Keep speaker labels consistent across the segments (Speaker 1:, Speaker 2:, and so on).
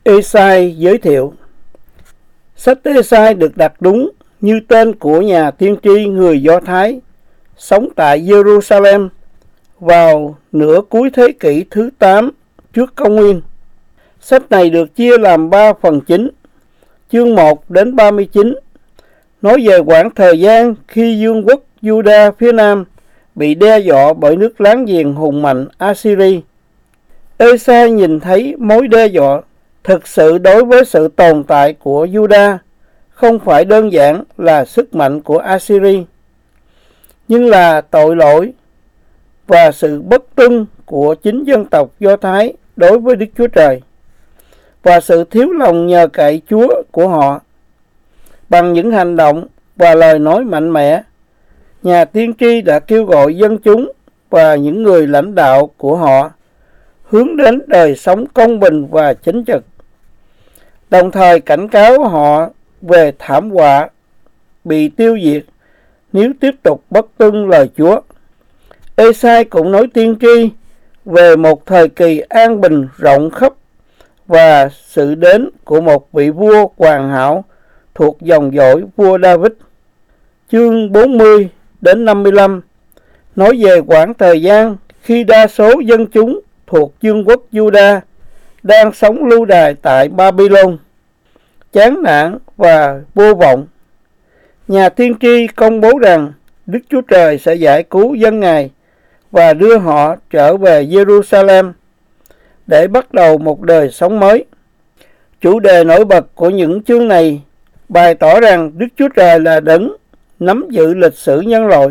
Speaker 1: Ê-sai giới thiệu. Sách Ê-sai được đặt đúng như tên của nhà tiên tri người Do Thái sống tại Jerusalem vào nửa cuối thế kỷ thứ 8 trước công nguyên. Sách này được chia làm 3 phần chính. Chương 1 đến 39 nói về quãng thời gian khi vương quốc Juda phía Nam bị đe dọa bởi nước láng giềng hùng mạnh Assyri. Ê-sai nhìn thấy mối đe dọa thực sự đối với sự tồn tại của Juda không phải đơn giản là sức mạnh của Assyri, nhưng là tội lỗi và sự bất tuân của chính dân tộc Do Thái đối với Đức Chúa Trời và sự thiếu lòng nhờ cậy Chúa của họ. Bằng những hành động và lời nói mạnh mẽ, nhà tiên tri đã kêu gọi dân chúng và những người lãnh đạo của họ hướng đến đời sống công bình và chính trực, đồng thời cảnh cáo họ về thảm họa bị tiêu diệt nếu tiếp tục bất tuân lời Chúa. Ê-sai cũng nói tiên tri về một thời kỳ an bình rộng khắp và sự đến của một vị vua hoàn hảo thuộc dòng dõi vua David. Chương 40 đến 55 nói về quãng thời gian khi đa số dân chúng thuộc vương quốc Juda đang sống lưu đày tại Babylon, chán nản và vô vọng. Nhà tiên tri công bố rằng Đức Chúa Trời sẽ giải cứu dân Ngài và đưa họ trở về Jerusalem để bắt đầu một đời sống mới. Chủ đề nổi bật của những chương này bày tỏ rằng Đức Chúa Trời là đấng nắm giữ lịch sử nhân loại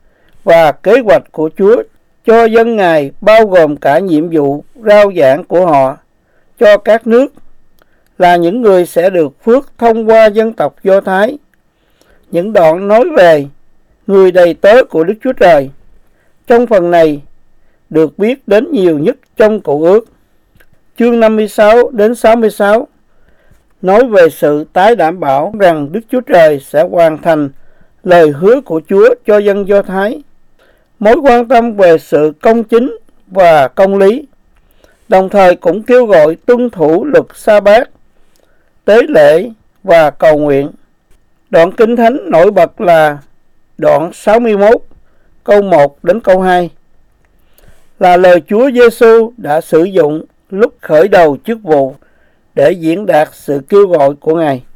Speaker 1: và kế hoạch của Chúa cho dân Ngài bao gồm cả nhiệm vụ rao giảng của họ cho các nước là những người sẽ được phước thông qua dân tộc Do Thái. Những đoạn nói về người đầy tớ của Đức Chúa Trời trong phần này được biết đến nhiều nhất trong Cựu Ước. Chương 56 đến 66 nói về sự tái đảm bảo rằng Đức Chúa Trời sẽ hoàn thành lời hứa của Chúa cho dân Do Thái. Mối quan tâm về sự công chính và công lý, đồng thời cũng kêu gọi tuân thủ luật sa-bát, tế lễ và cầu nguyện. Đoạn Kinh Thánh nổi bật là đoạn 61 câu 1 đến câu 2 là lời Chúa Giêsu đã sử dụng lúc khởi đầu chức vụ để diễn đạt sự kêu gọi của Ngài.